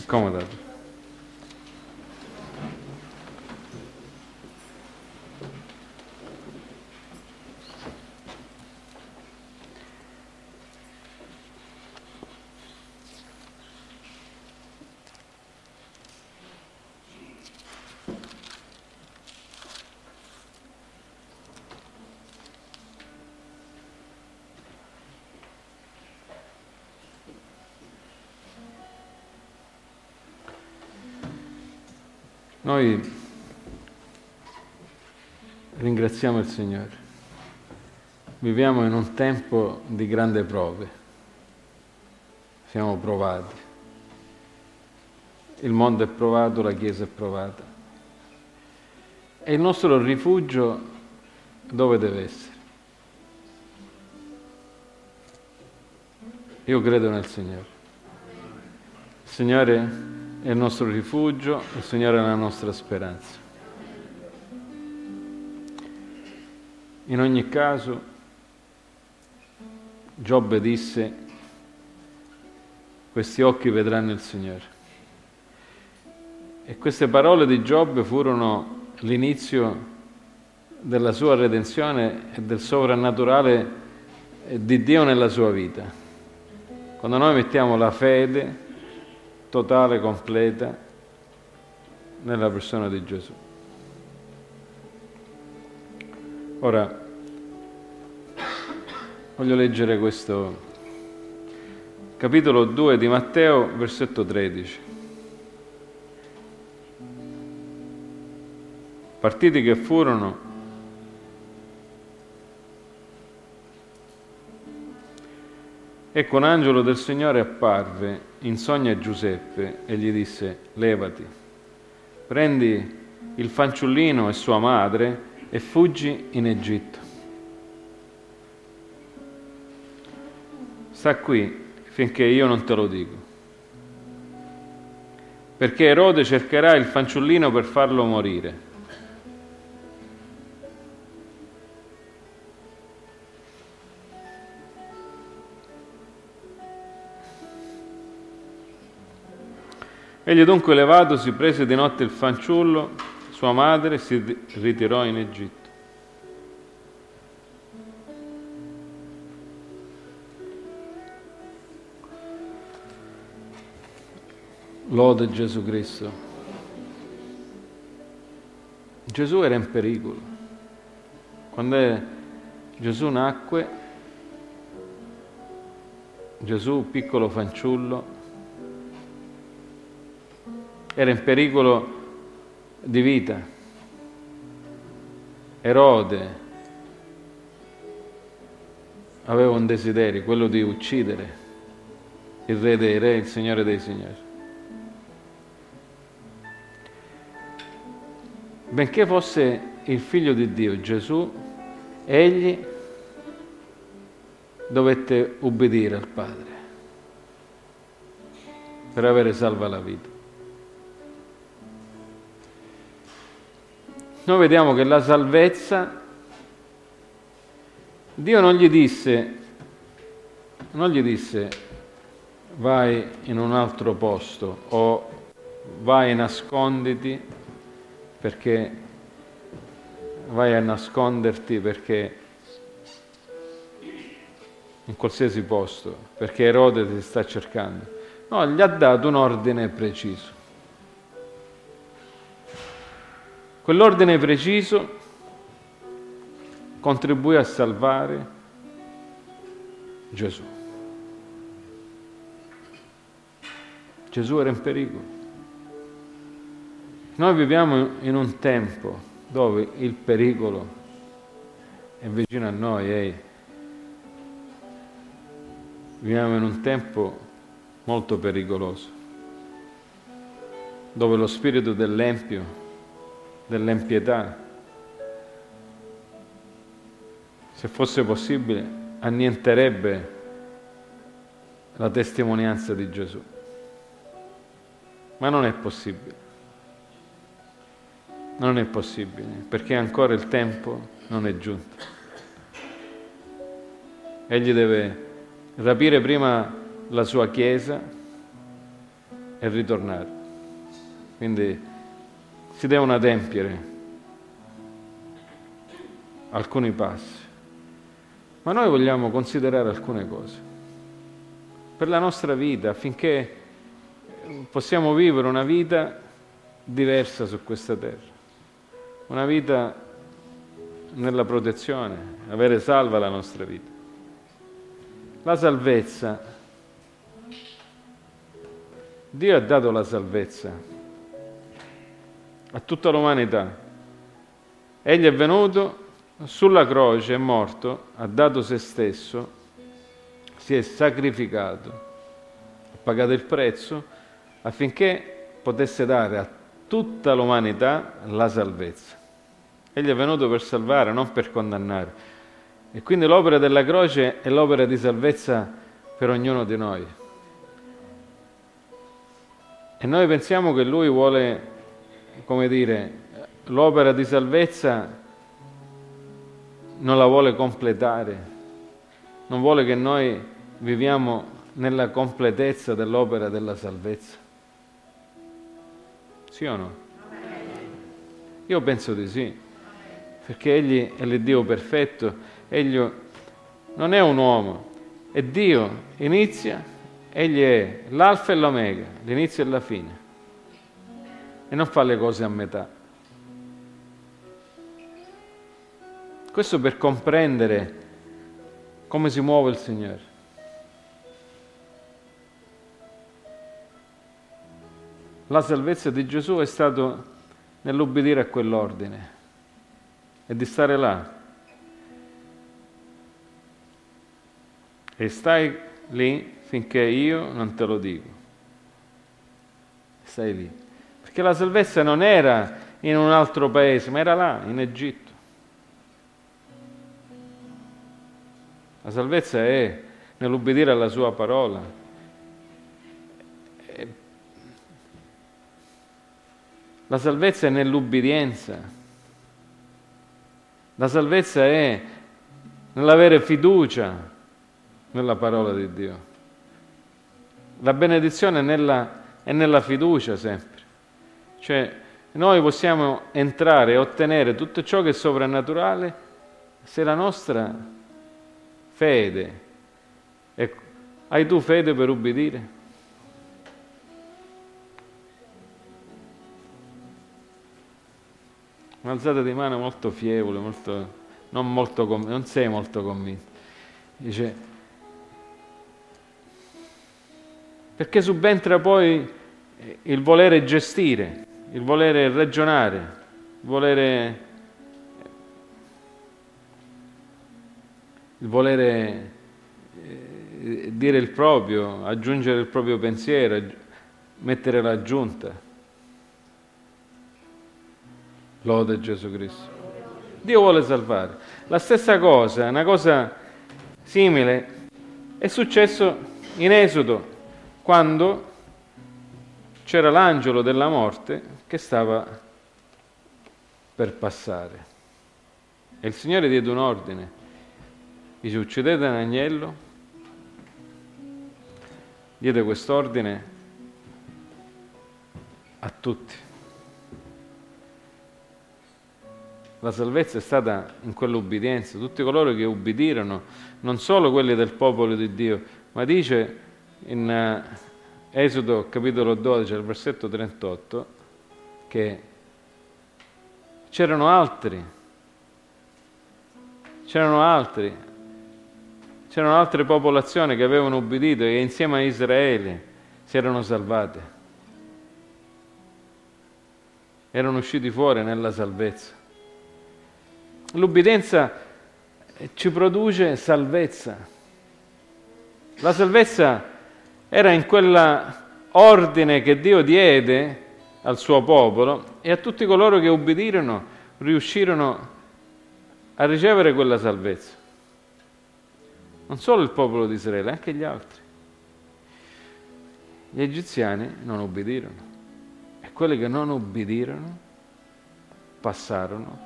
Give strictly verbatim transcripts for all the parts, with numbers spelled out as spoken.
Scomodato. Noi ringraziamo il Signore. Viviamo in un tempo di grandi prove. Siamo provati. Il mondo è provato, la Chiesa è provata. E il nostro rifugio dove deve essere? Io credo nel Signore. Il Signore è il nostro rifugio, il Signore è la nostra speranza. In ogni caso, Giobbe disse: questi occhi vedranno il Signore. E queste parole di Giobbe furono l'inizio della sua redenzione e del sovrannaturale di Dio nella sua vita. Quando noi mettiamo la fede totale, completa, nella persona di Gesù. Ora, voglio leggere questo capitolo due di Matteo, versetto tredici. Partiti che furono, ecco un angelo del Signore apparve in sogno a Giuseppe e gli disse: levati, prendi il fanciullino e sua madre e fuggi in Egitto. Sta qui finché io non te lo dico, perché Erode cercherà il fanciullino per farlo morire. Egli dunque levatosi prese di notte il fanciullo, sua madre, e si ritirò in Egitto. Lode Gesù Cristo. Gesù era in pericolo. Quando Gesù nacque, Gesù, piccolo fanciullo, era in pericolo di vita. Erode aveva un desiderio, quello di uccidere il re dei re, il Signore dei signori. Benché fosse il figlio di Dio, Gesù, egli dovette ubbidire al Padre per avere salva la vita. Noi vediamo che la salvezza, Dio non gli disse, non gli disse vai in un altro posto o vai e nasconditi perché vai a nasconderti perché in qualsiasi posto, perché Erode ti sta cercando. No, gli ha dato un ordine preciso. Quell'ordine preciso contribuì a salvare Gesù. Gesù era in pericolo. Noi viviamo in un tempo dove il pericolo è vicino a noi. Eh. Viviamo in un tempo molto pericoloso, dove lo spirito dell'empio, dell'empietà, se fosse possibile, annienterebbe la testimonianza di Gesù. Ma non è possibile. Non è possibile, perché ancora il tempo non è giunto. Egli deve rapire prima la sua Chiesa e ritornare. Quindi si devono adempiere alcuni passi. Ma noi vogliamo considerare alcune cose per la nostra vita, affinché possiamo vivere una vita diversa su questa terra, una vita nella protezione, avere salva la nostra vita. La salvezza, Dio ha dato la salvezza a tutta l'umanità. Egli è venuto sulla croce, è morto, ha dato se stesso, si è sacrificato, ha pagato il prezzo affinché potesse dare a tutta l'umanità la salvezza. Egli è venuto per salvare, non per condannare. E quindi l'opera della croce è l'opera di salvezza per ognuno di noi. E noi pensiamo che Lui vuole, come dire, l'opera di salvezza non la vuole completare, non vuole che noi viviamo nella completezza dell'opera della salvezza. Sì o no? Io penso di sì, perché Egli è l'Iddio perfetto, Egli non è un uomo, è Dio, inizia, Egli è l'alfa e l'omega, l'inizio e la fine, e non fa le cose a metà. Questo per comprendere come si muove il Signore. La salvezza di Gesù è stato nell'ubbidire a quell'ordine e di stare là. E stai lì finché io non te lo dico. Stai lì. Perché la salvezza non era in un altro paese, ma era là, in Egitto. La salvezza è nell'ubbidire alla sua parola. La salvezza è nell'ubbidienza. La salvezza è nell'avere fiducia nella parola di Dio. La benedizione è nella, è nella fiducia sempre. Cioè, noi possiamo entrare e ottenere tutto ciò che è sovrannaturale se la nostra fede. Ecco, hai tu fede per ubbidire? Un'alzata di mano molto fievole, molto, non, molto, non sei molto convinto. Dice, perché subentra poi il volere gestire, il volere ragionare, il volere, il volere eh, dire il proprio, aggiungere il proprio pensiero, mettere l'aggiunta. Lode Gesù Cristo. Dio vuole salvare. La stessa cosa, una cosa simile, è successo in Esodo, quando c'era l'angelo della morte che stava per passare. E il Signore diede un ordine. Dice, uccidete un agnello. Diede quest'ordine a tutti. La salvezza è stata in quell'ubbidienza, tutti coloro che ubbidirono, non solo quelli del popolo di Dio, ma dice in Esodo capitolo dodici, al versetto trentotto, che c'erano altri, c'erano altri, c'erano altre popolazioni che avevano ubbidito e insieme a Israele si erano salvate, erano usciti fuori nella salvezza. L'ubbidienza ci produce salvezza. La salvezza era in quell'ordine che Dio diede al suo popolo e a tutti coloro che ubbidirono riuscirono a ricevere quella salvezza. Non solo il popolo di Israele, anche gli altri. Gli egiziani non ubbidirono e quelli che non ubbidirono passarono,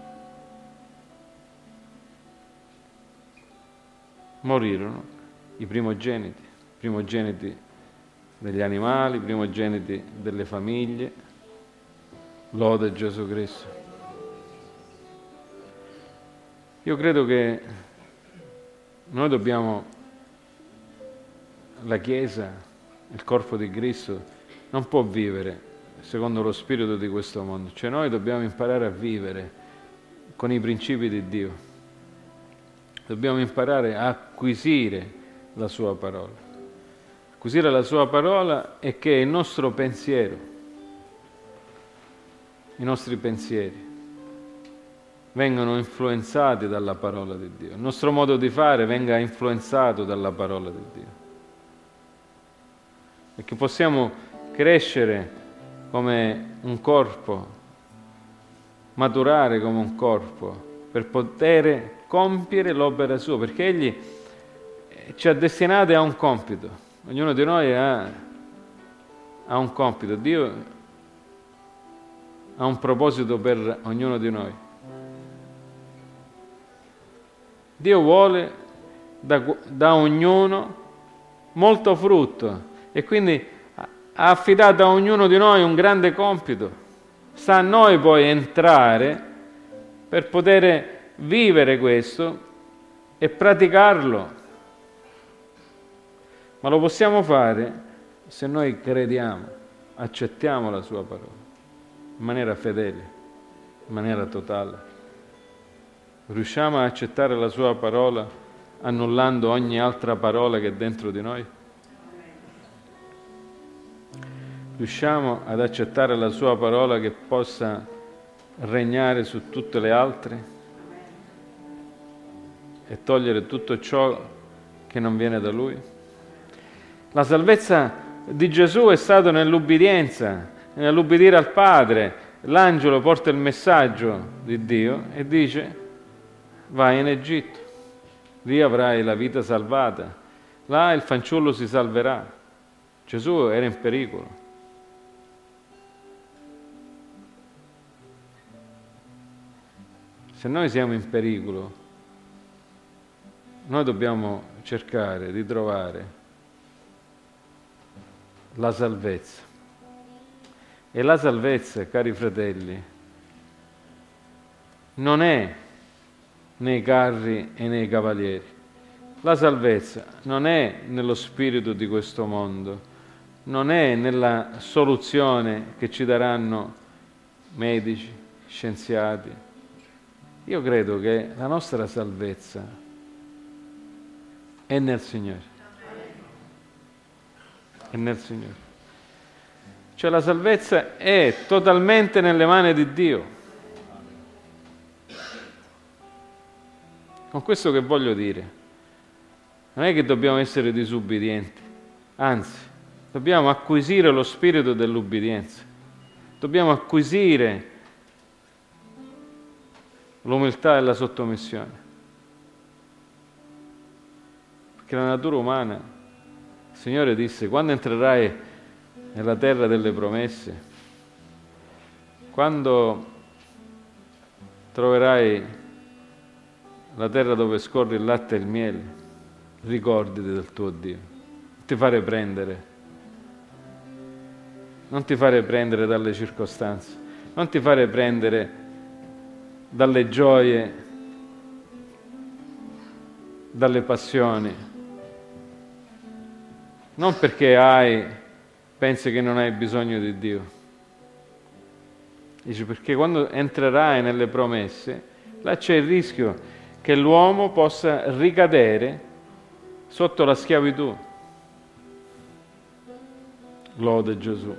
morirono i primogeniti, primogeniti degli animali, primogeniti delle famiglie. Lode Gesù Cristo. Io credo che noi dobbiamo, la Chiesa, il corpo di Cristo, non può vivere secondo lo spirito di questo mondo. Cioè noi dobbiamo imparare a vivere con i principi di Dio. Dobbiamo imparare a acquisire la Sua parola. Acquisire la Sua parola è che il nostro pensiero, i nostri pensieri vengono influenzati dalla parola di Dio. Il nostro modo di fare venga influenzato dalla parola di Dio. E che possiamo crescere come un corpo, maturare come un corpo, per poter compiere l'opera sua, perché Egli ci ha destinati a un compito. Ognuno di noi ha, ha un compito. Dio ha un proposito per ognuno di noi. Dio vuole da, da ognuno molto frutto e quindi ha affidato a ognuno di noi un grande compito. Sta a noi poi entrare per poter vivere questo e praticarlo. Ma lo possiamo fare se noi crediamo, accettiamo la Sua parola in maniera fedele, in maniera totale. Riusciamo ad accettare la Sua parola annullando ogni altra parola che è dentro di noi? Riusciamo ad accettare la Sua parola che possa regnare su tutte le altre e togliere tutto ciò che non viene da Lui? La salvezza di Gesù è stata nell'ubbidienza, nell'ubbidire al Padre. L'angelo porta il messaggio di Dio e dice: vai in Egitto, lì avrai la vita salvata, là il fanciullo si salverà. Gesù era in pericolo. Se noi siamo in pericolo, noi dobbiamo cercare di trovare la salvezza. E la salvezza, cari fratelli, non è nei carri e nei cavalieri. La salvezza non è nello spirito di questo mondo, non è nella soluzione che ci daranno medici, scienziati. Io credo che la nostra salvezza è nel Signore. È nel Signore. Cioè la salvezza è totalmente nelle mani di Dio. Con questo che voglio dire? Non è che dobbiamo essere disubbidienti, anzi, dobbiamo acquisire lo spirito dell'ubbidienza. Dobbiamo acquisire l'umiltà e la sottomissione. Perché la natura umana, il Signore disse: quando entrerai nella terra delle promesse, quando troverai la terra dove scorre il latte e il miele, ricordati del tuo Dio. Non ti fare prendere, non ti fare prendere dalle circostanze, non ti fare prendere dalle gioie, dalle passioni. Non perché hai pensi che non hai bisogno di Dio. Dice: perché quando entrerai nelle promesse, là c'è il rischio che l'uomo possa ricadere sotto la schiavitù. Lode Gesù.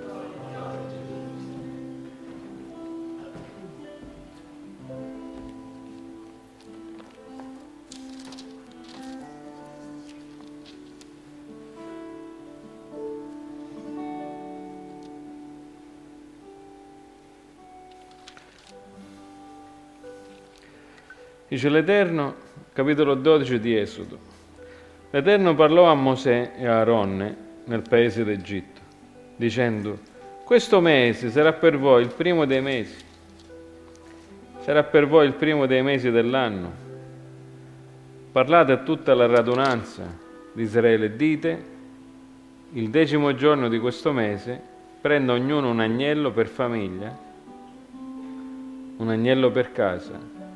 Dice l'Eterno, capitolo dodici di Esodo: l'Eterno parlò a Mosè e a Aronne nel paese d'Egitto, dicendo: questo mese sarà per voi il primo dei mesi, sarà per voi il primo dei mesi dell'anno. Parlate a tutta la radunanza di Israele e dite: il decimo giorno di questo mese, prenda ognuno un agnello per famiglia, un agnello per casa,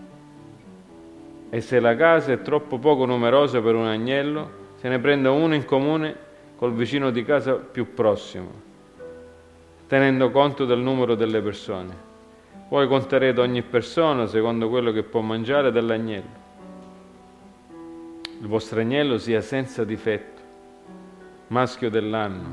e se la casa è troppo poco numerosa per un agnello, se ne prenda uno in comune col vicino di casa più prossimo, tenendo conto del numero delle persone. Voi conterete ogni persona secondo quello che può mangiare dell'agnello. Il vostro agnello sia senza difetto, maschio dell'anno.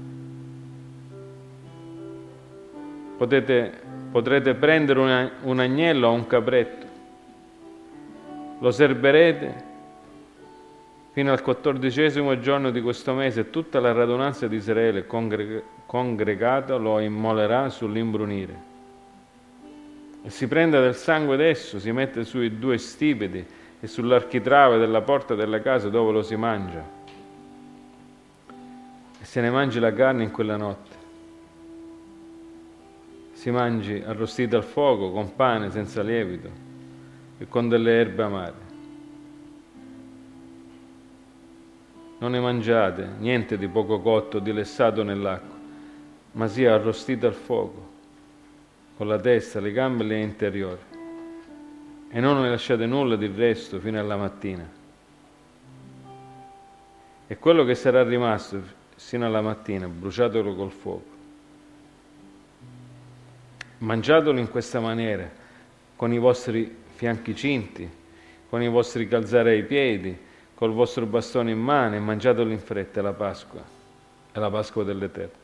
Potete, potrete prendere una, un agnello o un capretto, lo serberete fino al quattordicesimo giorno di questo mese e tutta la radunanza di Israele congreg- congregata lo immolerà sull'imbrunire. E si prende del sangue d'esso, si mette sui due stipiti e sull'architrave della porta della casa dove lo si mangia, e se ne mangi la carne in quella notte. Si mangi arrostita al fuoco, con pane senza lievito e con delle erbe amare. Non ne mangiate niente di poco cotto, dilessato nell'acqua, ma sia arrostito al fuoco, con la testa, le gambe e le interiori. E non ne lasciate nulla di resto fino alla mattina. E quello che sarà rimasto sino alla mattina, bruciatelo col fuoco. Mangiatelo in questa maniera, con i vostri fianchi cinti, con i vostri calzari ai piedi, col vostro bastone in mano, e mangiatelo in fretta, è la Pasqua, è la Pasqua dell'Eterno.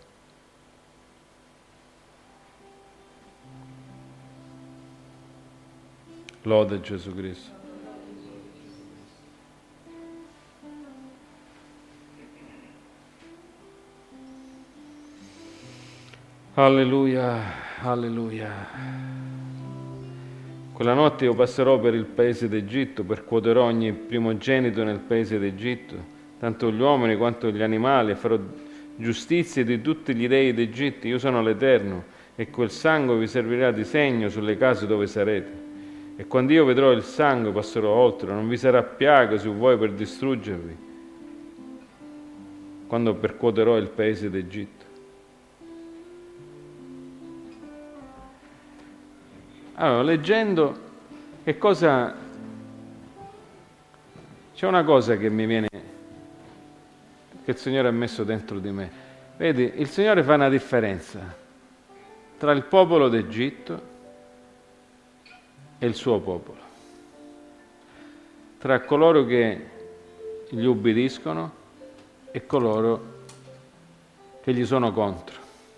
Lode Gesù Cristo. Alleluia, alleluia. Quella notte io passerò per il paese d'Egitto, percuoterò ogni primogenito nel paese d'Egitto, tanto gli uomini quanto gli animali, e farò giustizia di tutti gli dei d'Egitto. Io sono l'Eterno, e quel sangue vi servirà di segno sulle case dove sarete. E quando io vedrò il sangue passerò oltre, non vi sarà piaga su voi per distruggervi, quando percuoterò il paese d'Egitto. Allora, leggendo, che cosa... C'è una cosa che mi viene, che il Signore ha messo dentro di me. Vedi, il Signore fa una differenza tra il popolo d'Egitto e il suo popolo, tra coloro che gli ubbidiscono e coloro che gli sono contro.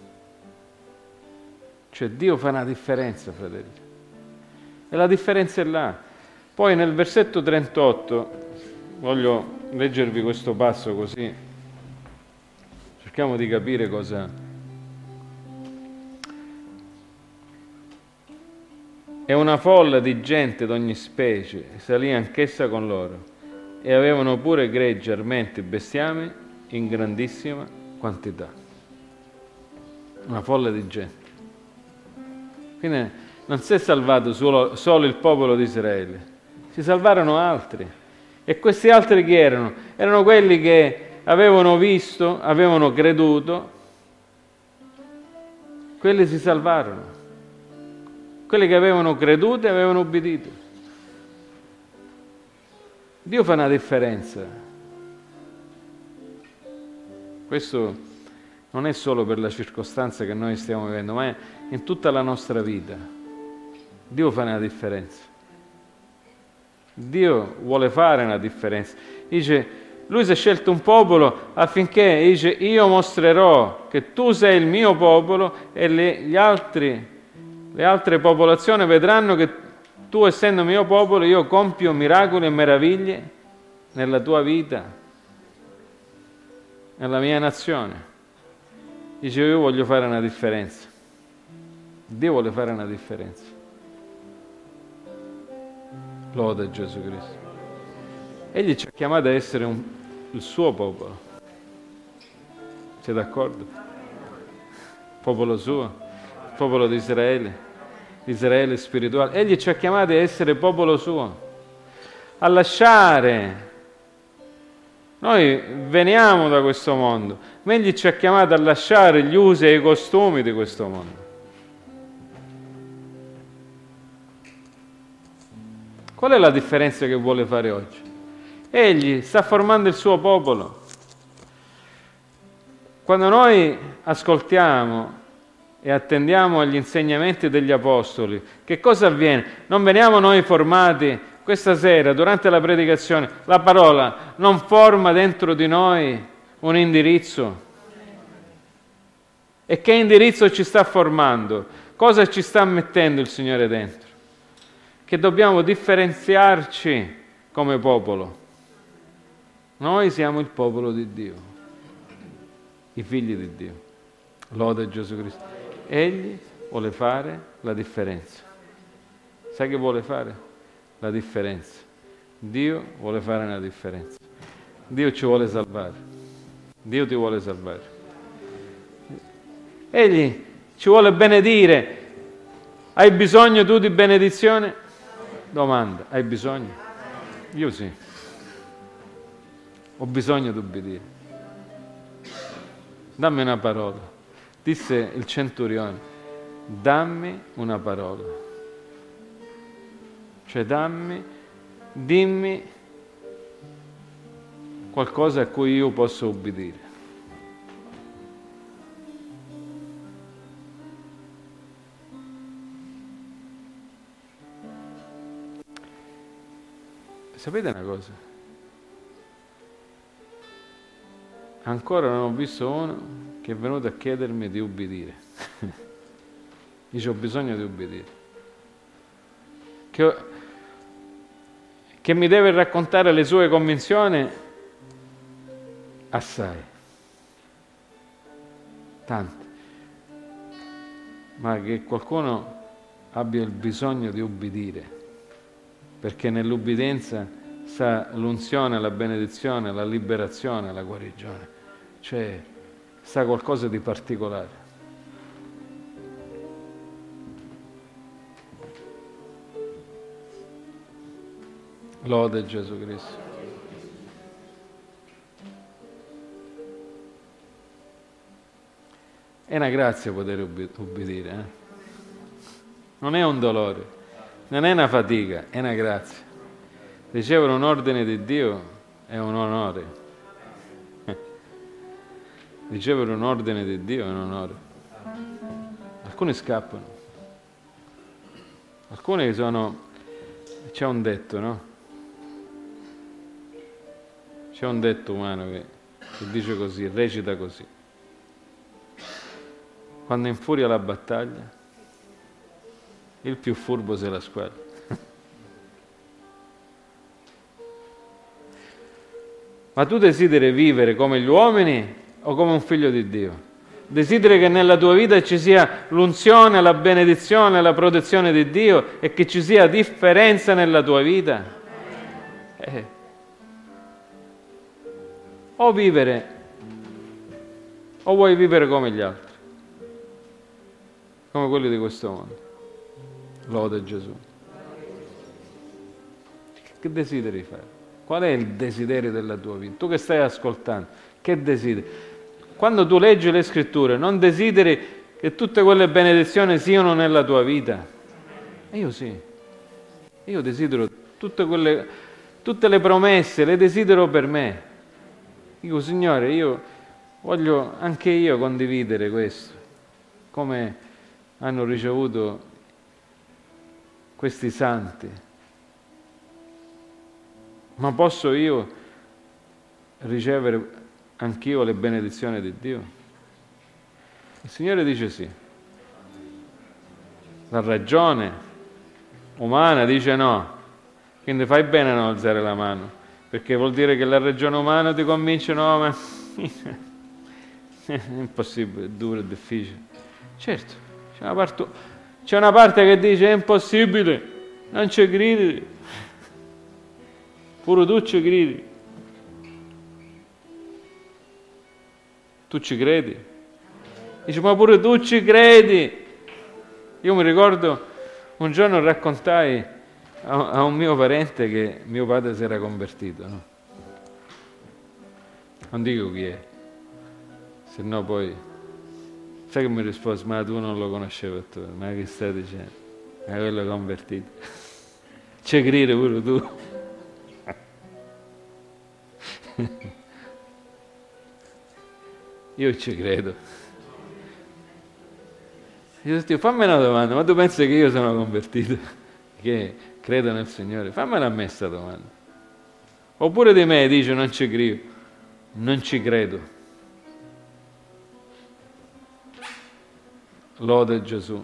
Cioè Dio fa una differenza, fratelli, e la differenza è là. Poi nel versetto trentotto, voglio leggervi questo passo così cerchiamo di capire cosa... E una folla di gente d'ogni specie salì anch'essa con loro, e avevano pure greggi, armenti e bestiame in grandissima quantità. Una folla di gente. Quindi non si è salvato solo, solo il popolo di Israele, si salvarono altri. E questi altri chi erano? Erano quelli che avevano visto, avevano creduto, quelli si salvarono. Quelli che avevano creduto e avevano obbedito. Dio fa una differenza. Questo non è solo per la circostanza che noi stiamo vivendo, ma è in tutta la nostra vita. Dio fa una differenza. Dio vuole fare una differenza. Dice, Lui si è scelto un popolo affinché, dice, io mostrerò che tu sei il mio popolo, e le, gli altri... Le altre popolazioni vedranno che tu, essendo mio popolo, io compio miracoli e meraviglie nella tua vita, nella mia nazione. Dice, io voglio fare una differenza. Dio vuole fare una differenza. Lode Gesù Cristo. Egli ci ha chiamato a essere un, il suo popolo. Siete d'accordo? Popolo suo, il popolo di Israele. Israele spirituale. Egli ci ha chiamati a essere popolo suo, a lasciare Noi veniamo da questo mondo, ma Egli ci ha chiamato a lasciare gli usi e i costumi di questo mondo. Qual è la differenza che vuole fare oggi? Egli sta formando il suo popolo. Quando noi ascoltiamo e attendiamo agli insegnamenti degli Apostoli, che cosa avviene? Non veniamo noi formati questa sera, durante la predicazione, la parola non forma dentro di noi un indirizzo. E che indirizzo ci sta formando? Cosa ci sta mettendo il Signore dentro? Che dobbiamo differenziarci come popolo. Noi siamo il popolo di Dio, i figli di Dio. Lode Gesù Cristo. Egli vuole fare la differenza. Sai che vuole fare? La differenza. Dio vuole fare una differenza. Dio ci vuole salvare. Dio ti vuole salvare. Egli ci vuole benedire. Hai bisogno tu di benedizione? Domanda, hai bisogno? Io sì. Ho bisogno di ubbidire. Dammi una parola. Disse il centurione, dammi una parola. Cioè dammi, dimmi qualcosa a cui io posso ubbidire. Sapete una cosa? Ancora non ho visto uno che è venuto a chiedermi di ubbidire. Dice ho bisogno di ubbidire. Che, che mi deve raccontare le sue convinzioni? Assai. Tante. Ma che qualcuno abbia il bisogno di ubbidire, perché nell'ubbidienza sta l'unzione, la benedizione, la liberazione, la guarigione. Cioè, sta qualcosa di particolare. Lode Gesù Cristo. È una grazia poter ubbidire, eh? Non è un dolore, non è una fatica, è una grazia. Ricevere un ordine di Dio è un onore. Ricevere un ordine di Dio è un onore. Alcuni scappano. Alcuni sono... C'è un detto, no? C'è un detto umano che, che dice così, recita così. Quando infuria la battaglia, il più furbo se la squaglia. Ma tu desideri vivere come gli uomini o come un figlio di Dio? Desideri che nella tua vita ci sia l'unzione, la benedizione, la protezione di Dio e che ci sia differenza nella tua vita? Eh. O vivere, o vuoi vivere come gli altri, come quelli di questo mondo. Lode Gesù. Che desideri fare? Qual è il desiderio della tua vita? Tu che stai ascoltando, che desideri? Quando tu leggi le scritture, non desideri che tutte quelle benedizioni siano nella tua vita? E io sì. Io desidero tutte quelle, tutte le promesse, le desidero per me. Dico, Signore, io voglio anche io condividere questo, come hanno ricevuto questi santi. Ma posso io ricevere anch'io le benedizioni di Dio? Il Signore dice sì. La ragione umana dice no. Quindi fai bene a non alzare la mano, perché vuol dire che la ragione umana ti convince no, ma è impossibile, è duro, è difficile. Certo, c'è una parte, c'è una parte che dice è impossibile, non ci credi. Pure tu ci credi. Tu ci credi? Dice, ma pure tu ci credi? Io mi ricordo, un giorno raccontai a, a un mio parente che mio padre si era convertito, no? Non dico chi è, se no poi... Sai che mi risposi, ma tu non lo conoscevi, ma che stai dicendo? Ma quello è convertito. C'è crede pure tu. Io ci credo. Io dico, fammi una domanda, ma tu pensi che io sono convertito? Che credo nel Signore? Fammela a me sta domanda. Oppure di me dice non ci credo, non ci credo. Lode Gesù.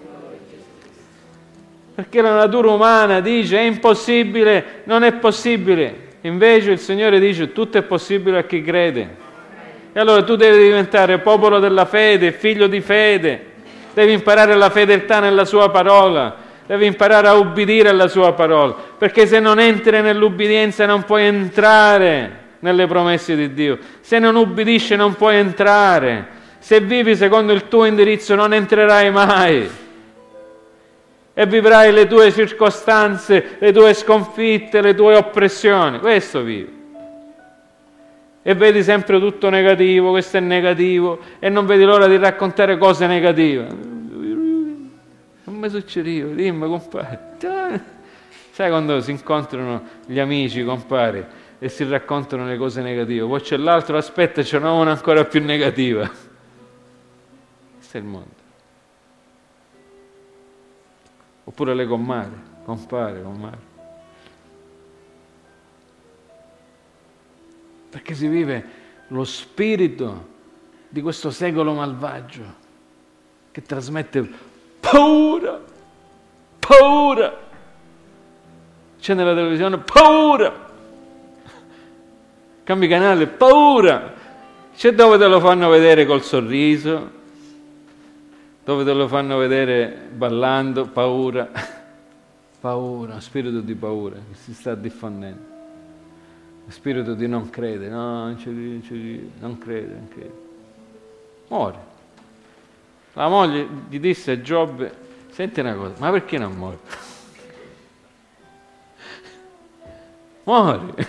Perché la natura umana dice è impossibile, non è possibile. Invece il Signore dice tutto è possibile a chi crede. E allora tu devi diventare popolo della fede, figlio di fede. Devi imparare la fedeltà nella sua parola. Devi imparare a ubbidire alla sua parola. Perché se non entri nell'ubbidienza non puoi entrare nelle promesse di Dio. Se non ubbidisci non puoi entrare. Se vivi secondo il tuo indirizzo non entrerai mai e vivrai le tue circostanze, le tue sconfitte, le tue oppressioni. Questo vivi. E vedi sempre tutto negativo, questo è negativo, e non vedi l'ora di raccontare cose negative. Non mi succedeva, dimmi compare. Sai quando si incontrano gli amici, compare, e si raccontano le cose negative, poi c'è l'altro, aspetta, c'è una ancora più negativa. Questo è il mondo. Oppure le comare, compare, compare. Perché si vive lo spirito di questo secolo malvagio che trasmette paura, paura. C'è nella televisione paura. Cambi canale, paura. C'è dove te lo fanno vedere col sorriso, dove te lo fanno vedere ballando, paura, paura, uno spirito di paura che si sta diffondendo, uno spirito di non crede, no, non ci crede, non ci crede, non crede, non crede. Muore. La moglie gli disse a Giobbe, senti una cosa, ma perché non muore? Muore.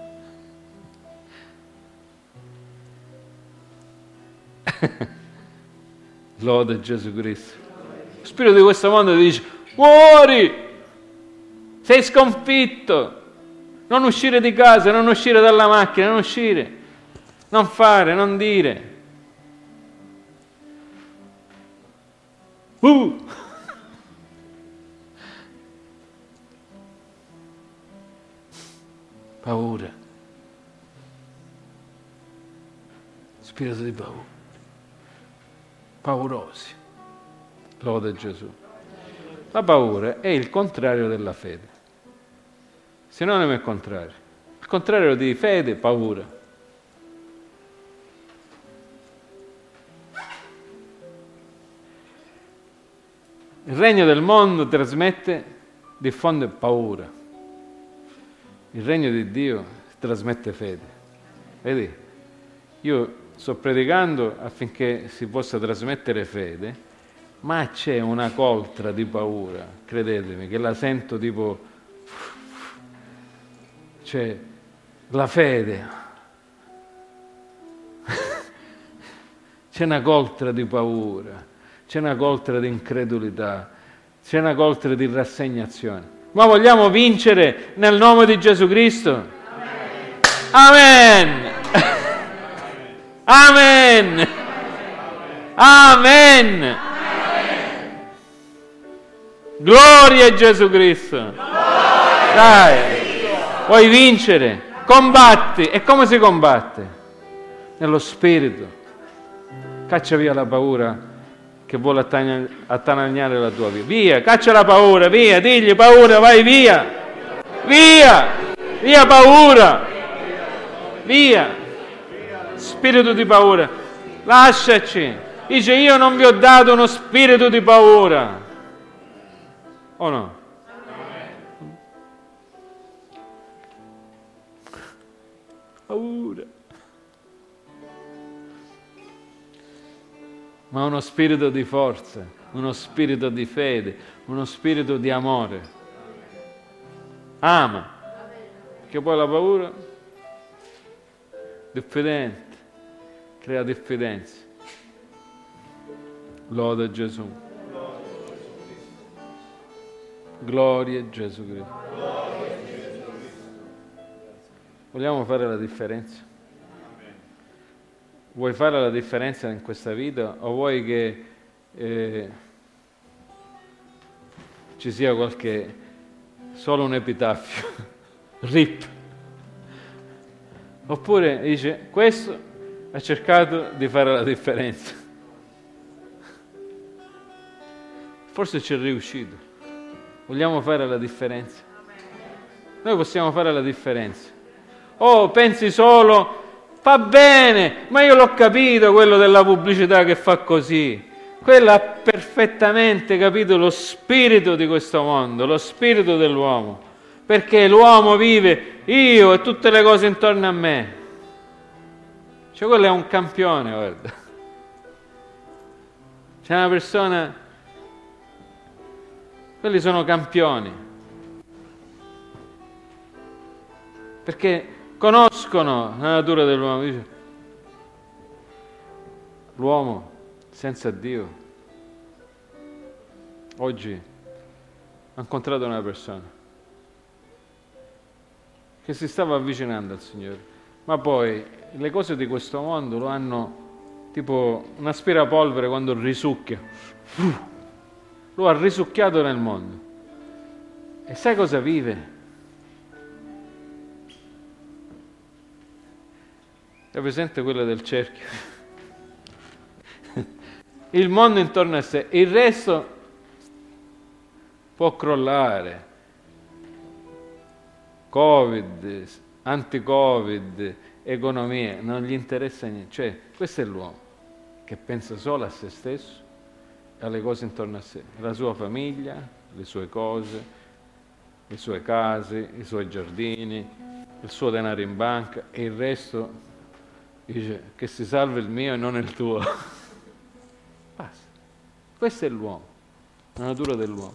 Lode Gesù Cristo. Lo spirito di questo mondo ti dice muori, sei sconfitto, non uscire di casa, non uscire dalla macchina, non uscire, non fare, non dire. Uh. Paura, spirito di paura. Paurosi. Lode Gesù. La paura è il contrario della fede. Sinonimo è contrario. Il contrario di fede, paura. Il regno del mondo trasmette, diffonde paura. Il regno di Dio trasmette fede. Vedi? Io sto predicando affinché si possa trasmettere fede, ma c'è una coltra di paura, credetemi, che la sento tipo... Cioè, la fede. C'è una coltra di paura, c'è una coltra di incredulità, c'è una coltra di rassegnazione. Ma vogliamo vincere nel nome di Gesù Cristo? Amen! Amen! Amen! Amen! Gloria a Gesù Cristo! Gloria Dai! Vuoi vincere? Combatti! E come si combatte? Nello Spirito. Caccia via la paura che vuole attanagliare la tua vita. Via! Caccia la paura! Via! Digli paura, vai via! Via! Via paura! Via! Spirito di paura, lasciaci. Dice io non vi ho dato uno spirito di paura. O no? Paura. Ma uno spirito di forza, uno spirito di fede, uno spirito di amore. Ama. Che poi la paura diffidente, crea diffidenza. Lode Gesù. Gloria a Gesù Cristo. Vogliamo fare la differenza? Vuoi fare la differenza in questa vita o vuoi che eh, ci sia qualche, solo un epitaffio, rip? Oppure dice, questo ha cercato di fare la differenza. Forse ci è riuscito. Vogliamo fare la differenza? Noi possiamo fare la differenza. Oh, pensi solo... Va bene, ma io l'ho capito quello della pubblicità che fa così. Quella ha perfettamente capito lo spirito di questo mondo, lo spirito dell'uomo. Perché l'uomo vive io e tutte le cose intorno a me. Cioè quello è un campione, guarda. C'è una persona... Quelli sono campioni. Perché... conoscono la natura dell'uomo. Dice, l'uomo senza Dio. Oggi ho incontrato una persona che si stava avvicinando al Signore, ma poi le cose di questo mondo lo hanno tipo un aspirapolvere quando risucchia. Lo ha risucchiato nel mondo. E sai cosa vive? È presente quella del cerchio? Il mondo intorno a sé, il resto può crollare. Covid, anti-Covid, economia, non gli interessa niente. Cioè, questo è l'uomo che pensa solo a se stesso, alle cose intorno a sé, la sua famiglia, le sue cose, le sue case, i suoi giardini, il suo denaro in banca e il resto... Dice che si salva il mio e non il tuo. Basta. Questo è l'uomo, la natura dell'uomo.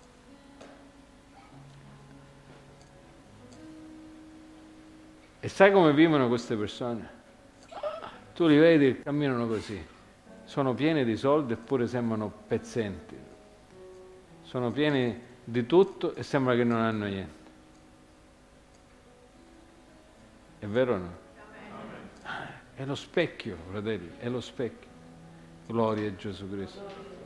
E sai come vivono queste persone? Tu li vedi e camminano così. Sono pieni di soldi eppure sembrano pezzenti. Sono pieni di tutto e sembra che non hanno niente. È vero o no? È lo specchio, fratelli, è lo specchio. Gloria a Gesù Cristo.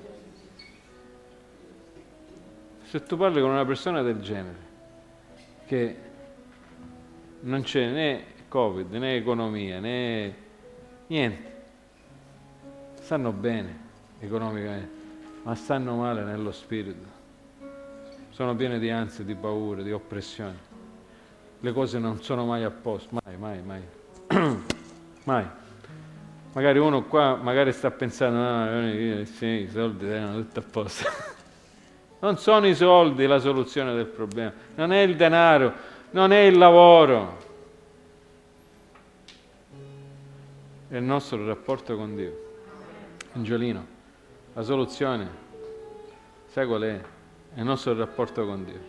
Se tu parli con una persona del genere, che non c'è né Covid, né economia, né niente, stanno bene economicamente, ma stanno male nello spirito. Sono pieni di ansia, di paura, di oppressione. Le cose non sono mai a posto, mai, mai, mai. Mai. Magari uno qua magari sta pensando, no, sì, i soldi erano tutto a posto. Non sono i soldi la soluzione del problema, non è il denaro, non è il lavoro. È il nostro rapporto con Dio. Angiolino, la soluzione, sai qual è? È il nostro rapporto con Dio.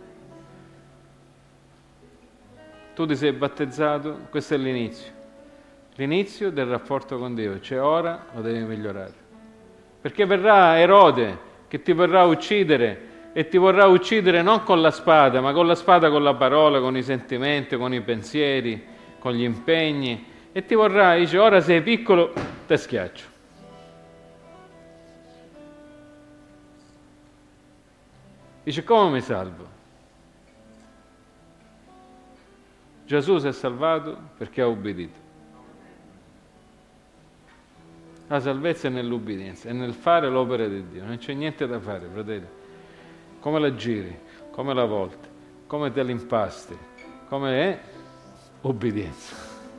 Tu ti sei battezzato, questo è l'inizio. L'inizio del rapporto con Dio, cioè ora lo devi migliorare. Perché verrà Erode che ti vorrà uccidere e ti vorrà uccidere non con la spada, ma con la spada, con la parola, con i sentimenti, con i pensieri, con gli impegni. E ti vorrà, dice, ora sei piccolo, te schiaccio. Dice, come mi salvo? Gesù si è salvato perché ha ubbidito. La salvezza è nell'ubbidienza, è nel fare l'opera di Dio, non c'è niente da fare, fratelli. Come la giri, come la volti, come te l'impasti, come è ubbidienza.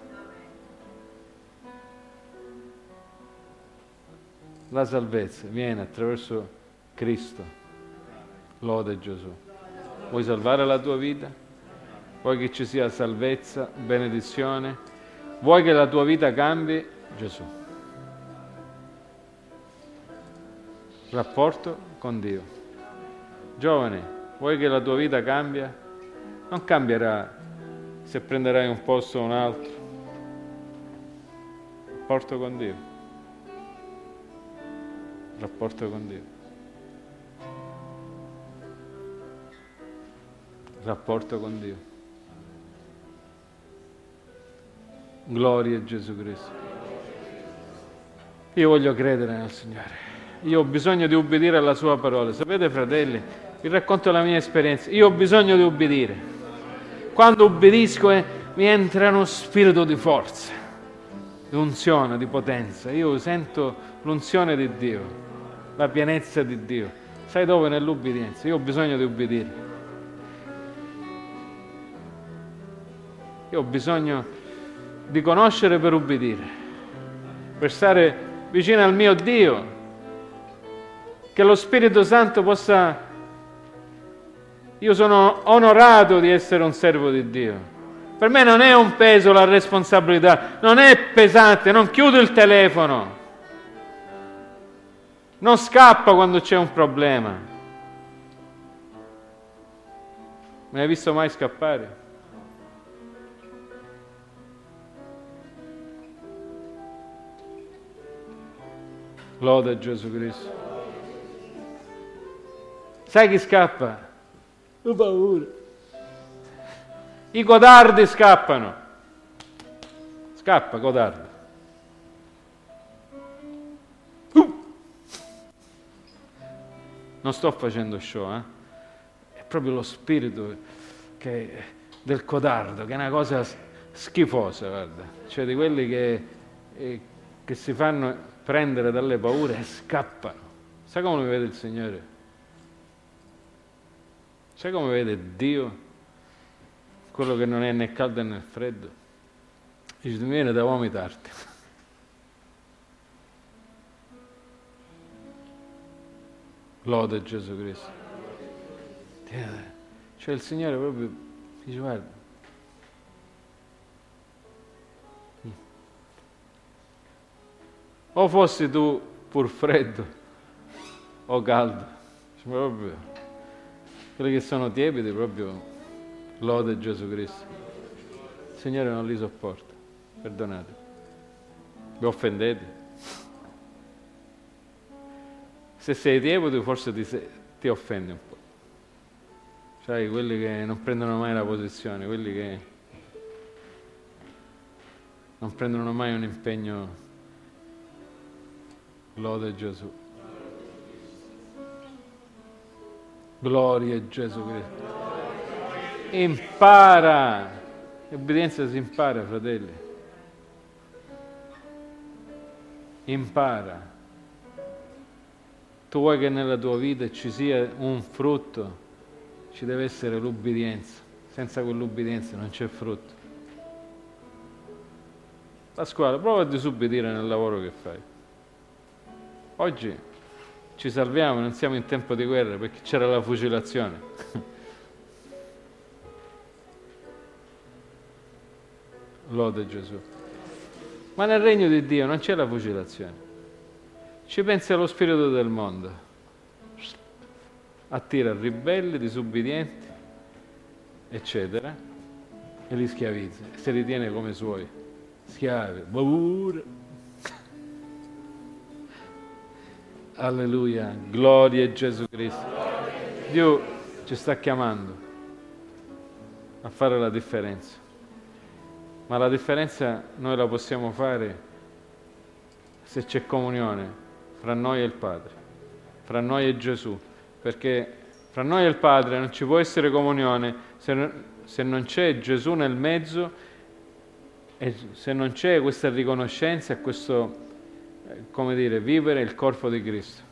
La salvezza viene attraverso Cristo, lode Gesù. Vuoi salvare la tua vita? Vuoi che ci sia salvezza, benedizione? Vuoi che la tua vita cambi? Gesù. Rapporto con Dio. Giovane, vuoi che la tua vita cambia? Non cambierà se prenderai un posto o un altro. rapporto con Dio. Rapporto con Dio. Rapporto con Dio. Gloria a Gesù Cristo. Io voglio credere nel Signore. Io ho bisogno di ubbidire alla Sua parola. Sapete, fratelli, vi racconto la mia esperienza. Io ho bisogno di ubbidire. Quando ubbidisco eh, mi entra uno spirito di forza, di unzione, di potenza. Io sento l'unzione di Dio, la pienezza di Dio. Sai dove? Nell'ubbidienza. Io ho bisogno di ubbidire. Io ho bisogno di conoscere per ubbidire, per stare vicino al mio Dio, che lo Spirito Santo possa... Io sono onorato di essere un servo di Dio. Per me non è un peso la responsabilità, non è pesante, non chiudo il telefono, non scappo quando c'è un problema. Mi hai visto mai scappare? Loda Gesù Cristo. Sai chi scappa? Ho paura. I codardi scappano. Scappa, codardo. Uh! Non sto facendo show, eh? È proprio lo spirito che, del codardo, che è una cosa schifosa, guarda. Cioè di quelli che, eh, che si fanno prendere dalle paure e scappano. Sai come mi vede il Signore? Sai come vede Dio? Quello che non è né caldo né freddo. Dice, mi viene da vomitarti. Lode Gesù Cristo. Cioè il Signore proprio dice, guarda, o fossi tu pur freddo o caldo, cioè, proprio quelli che sono tiepidi proprio lode Gesù Cristo. Il Signore non li sopporta, perdonate, vi offendete. Se sei tiepido forse ti, ti offendi un po'. Sai, quelli che non prendono mai la posizione, quelli che non prendono mai un impegno. Lode Gesù. Gloria a Gesù Cristo. Impara. L'obbedienza si impara, fratelli. Impara. Tu vuoi che nella tua vita ci sia un frutto, ci deve essere l'ubbidienza. Senza quell'ubbidienza non c'è frutto. Pasquale, prova a disubbidire nel lavoro che fai. Oggi ci salviamo, non siamo in tempo di guerra perché c'era la fucilazione. Lode Gesù. Ma nel regno di Dio non c'è la fucilazione. Ci pensi allo spirito del mondo. Attira ribelli, disubbidienti, eccetera, e li schiavizza. E se li tiene come suoi. Schiavi, paura. Alleluia, gloria a Gesù Cristo. Dio ci sta chiamando a fare la differenza, ma la differenza noi la possiamo fare se c'è comunione fra noi e il Padre, fra noi e Gesù, perché fra noi e il Padre non ci può essere comunione se, se non c'è Gesù nel mezzo e se non c'è questa riconoscenza e questo, come dire, vivere il corpo di Cristo.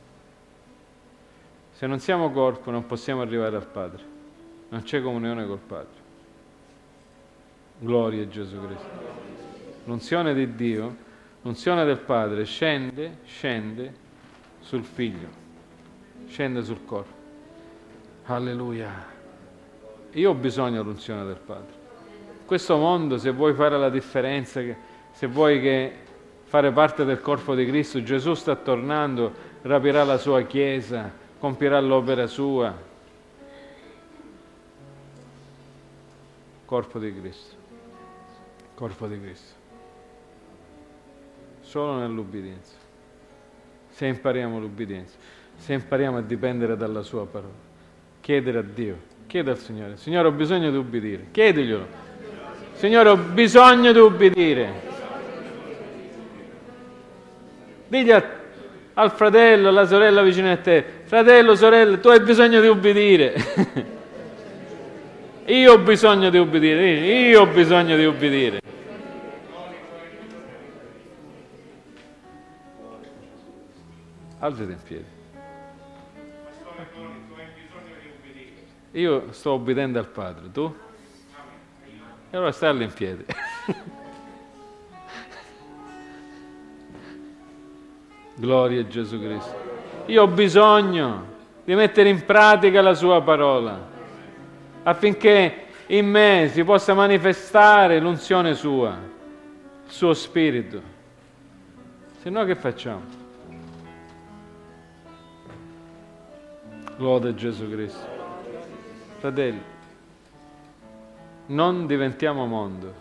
Se non siamo corpo non possiamo arrivare al Padre, non c'è comunione col Padre. Gloria a Gesù Cristo. L'unzione di Dio, l'unzione del Padre scende, scende sul Figlio, scende sul corpo. Alleluia. Io ho bisogno dell'unzione del Padre. In questo mondo, se vuoi fare la differenza, se vuoi che fare parte del corpo di Cristo, Gesù sta tornando, rapirà la sua Chiesa, compirà l'opera sua. Corpo di Cristo. Corpo di Cristo. solo nell'ubbidienza. Se impariamo l'ubbidienza, se impariamo a dipendere dalla sua parola, chiedere a Dio, chiede al Signore, Signore ho bisogno di ubbidire, chiediglielo, Signore ho bisogno di ubbidire. Digli a, al fratello, alla sorella vicino a te, fratello, sorella, tu hai bisogno di ubbidire. Io ho bisogno di ubbidire, io ho bisogno di ubbidire. Alzati in piedi. Io sto obbedendo al Padre, tu? E allora stai in piedi. Gloria a Gesù Cristo. Io ho bisogno di mettere in pratica la sua parola, affinché in me si possa manifestare l'unzione sua, il suo spirito. Se no che facciamo? Lode Gesù Cristo. Fratelli, non diventiamo mondo,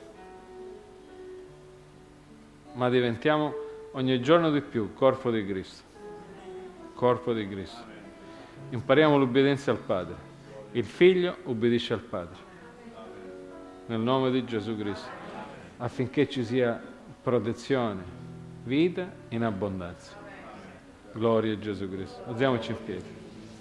ma diventiamo ogni giorno di più corpo di Cristo. Corpo di Cristo. Impariamo l'obbedienza al Padre. Il Figlio ubbidisce al Padre. Nel nome di Gesù Cristo. Affinché ci sia protezione, vita in abbondanza. Gloria a Gesù Cristo. Alziamoci in piedi.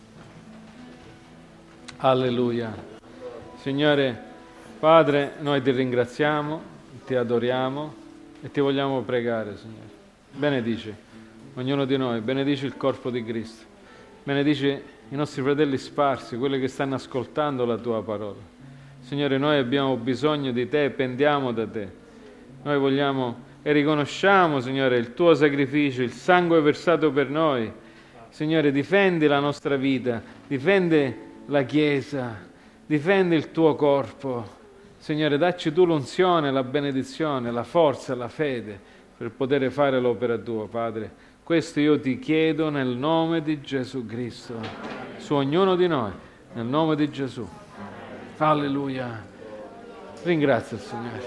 Alleluia. Signore, Padre, noi ti ringraziamo, ti adoriamo e ti vogliamo pregare, Signore. Benedici ognuno di noi, benedici il corpo di Cristo, benedici i nostri fratelli sparsi, quelli che stanno ascoltando la tua parola. Signore, noi abbiamo bisogno di te, pendiamo da te. Noi vogliamo e riconosciamo, Signore, il tuo sacrificio, il sangue versato per noi. Signore, difendi la nostra vita, difendi la Chiesa, difendi il tuo corpo. Signore, dacci tu l'unzione, la benedizione, la forza, la fede per poter fare l'opera tua, Padre. Questo io ti chiedo nel nome di Gesù Cristo, su ognuno di noi, nel nome di Gesù. Alleluia. Ringrazia il Signore.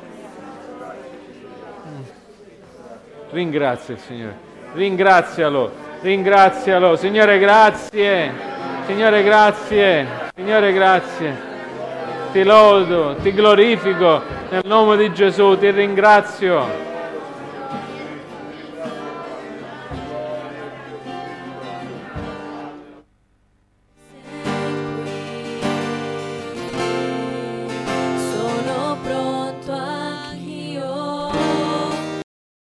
Ringrazia il Signore. Ringrazialo. Ringrazialo. Signore, grazie. Signore, grazie, Signore, grazie, ti lodo, ti glorifico nel nome di Gesù, ti ringrazio.